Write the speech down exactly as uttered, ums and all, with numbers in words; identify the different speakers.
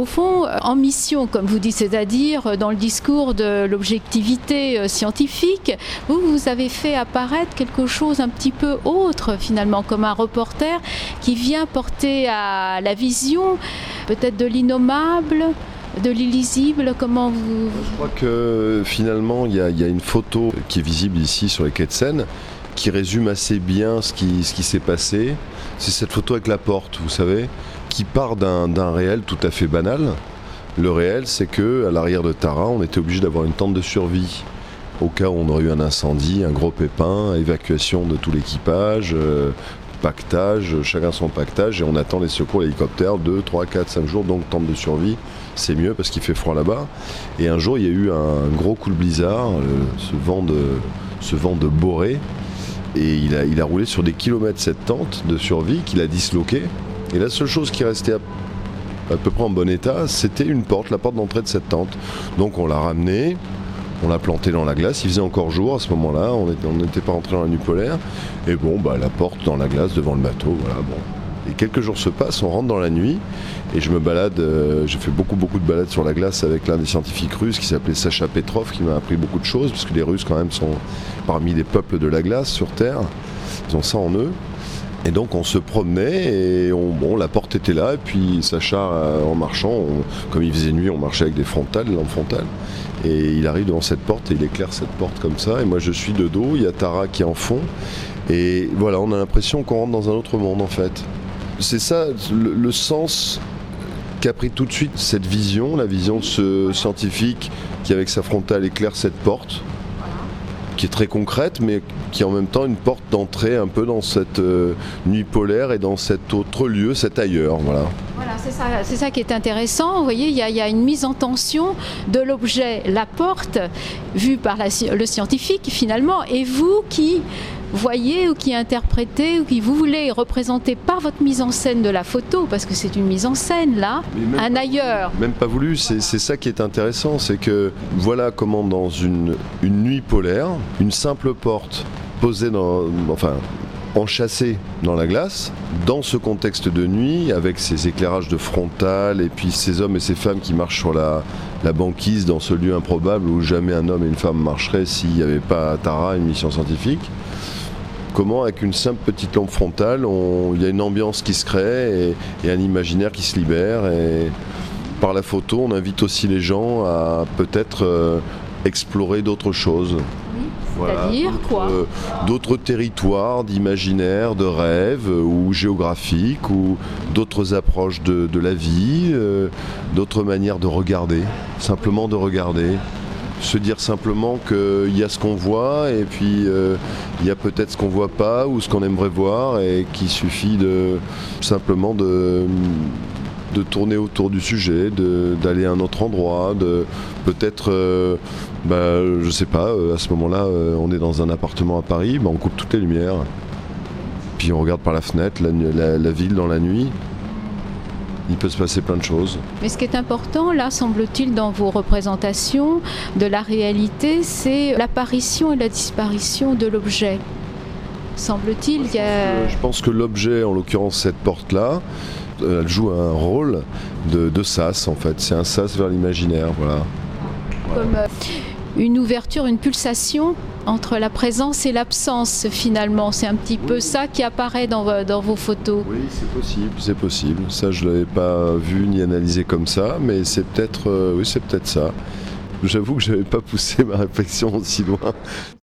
Speaker 1: Au fond, en mission, comme vous dites, c'est-à-dire dans le discours de l'objectivité scientifique, vous, vous avez fait apparaître quelque chose un petit peu autre, finalement, comme un reporter qui vient porter à la vision peut-être de l'innommable, de l'illisible. Comment vous...
Speaker 2: Je crois que finalement, il y a, il y a une photo qui est visible ici sur les quais de Seine qui résume assez bien ce qui, ce qui s'est passé. C'est cette photo avec la porte, vous savez, qui part d'un, d'un réel tout à fait banal. Le réel, c'est qu'à l'arrière de Tara, on était obligé d'avoir une tente de survie au cas où on aurait eu un incendie, un gros pépin, évacuation de tout l'équipage, euh, pactage, chacun son pactage, et on attend les secours, l'hélicoptère, deux, trois, quatre, cinq jours, donc tente de survie, c'est mieux parce qu'il fait froid là-bas. Et un jour, il y a eu un gros coup de blizzard, euh, ce vent de, ce vent de Borée, et il a, il a roulé sur des kilomètres cette tente de survie qu'il a disloquée. Et la seule chose qui restait à, à peu près en bon état, c'était une porte, la porte d'entrée de cette tente. Donc on l'a ramenée, on l'a plantée dans la glace, il faisait encore jour à ce moment-là, on n'était pas rentré dans la nuit polaire. Et bon, bah, la porte dans la glace devant le bateau, voilà, bon. Et quelques jours se passent, on rentre dans la nuit, et je me balade, euh, j'ai fait beaucoup beaucoup de balades sur la glace avec l'un des scientifiques russes qui s'appelait Sacha Petrov, qui m'a appris beaucoup de choses, parce que les Russes quand même sont parmi les peuples de la glace sur Terre, ils ont ça en eux. Et donc on se promenait, et on, bon, la porte était là, et puis Sacha, euh, en marchant, on, comme il faisait nuit, on marchait avec des frontales, des lampes frontales, et il arrive devant cette porte, et il éclaire cette porte comme ça, et moi je suis de dos, il y a Tara qui est en fond, et voilà, on a l'impression qu'on rentre dans un autre monde en fait. C'est ça le, le sens qu'a pris tout de suite cette vision, la vision de ce scientifique qui avec sa frontale éclaire cette porte, qui est très concrète, mais qui est en même temps une porte d'entrée un peu dans cette euh, nuit polaire et dans cet autre lieu, cet ailleurs, voilà.
Speaker 1: Voilà, c'est ça, c'est ça qui est intéressant. Vous voyez, il y a, il y a une mise en tension de l'objet, la porte, vue par la, le scientifique finalement, et vous qui voyez ou qui interprétez ou qui vous voulez représenter par votre mise en scène de la photo, parce que c'est une mise en scène là, un
Speaker 2: pas,
Speaker 1: ailleurs.
Speaker 2: Même pas voulu, c'est, c'est ça qui est intéressant, c'est que voilà comment dans une, une nuit polaire, une simple porte posée dans, enfin, enchâssée dans la glace, dans ce contexte de nuit, avec ces éclairages de frontale et puis ces hommes et ces femmes qui marchent sur la, la banquise dans ce lieu improbable où jamais un homme et une femme marcheraient s'il n'y avait pas Tara, une mission scientifique. Comment, avec une simple petite lampe frontale, il y a une ambiance qui se crée et, et un imaginaire qui se libère. Et par la photo, on invite aussi les gens à peut-être euh, explorer d'autres choses.
Speaker 1: Voilà, c'est-à-dire quoi ?
Speaker 2: euh, D'autres territoires d'imaginaire, de rêve euh, ou géographiques, ou d'autres approches de, de la vie, euh, d'autres manières de regarder, simplement de regarder. Se dire simplement qu'il y a ce qu'on voit et puis euh, il y a peut-être ce qu'on voit pas ou ce qu'on aimerait voir, et qu'il suffit de simplement de, de tourner autour du sujet, de, d'aller à un autre endroit, de peut-être, euh, bah, je sais pas, à ce moment-là euh, on est dans un appartement à Paris, bah, on coupe toutes les lumières, puis on regarde par la fenêtre la, la, la ville dans la nuit. Il peut se passer plein de choses.
Speaker 1: Mais ce qui est important, là, semble-t-il, dans vos représentations de la réalité, c'est l'apparition et la disparition de l'objet. Semble-t-il qu'il y a...
Speaker 2: Je pense que l'objet, en l'occurrence cette porte-là, elle joue un rôle de, de sas, en fait. C'est un sas vers l'imaginaire, voilà.
Speaker 1: Comme euh, une ouverture, une pulsation entre la présence et l'absence, finalement. C'est un petit peu ça qui apparaît dans, dans vos photos.
Speaker 2: Oui, c'est possible, c'est possible. Ça, je ne l'avais pas vu ni analysé comme ça, mais c'est peut-être, euh, oui, c'est peut-être ça. J'avoue que je n'avais pas poussé ma réflexion aussi loin.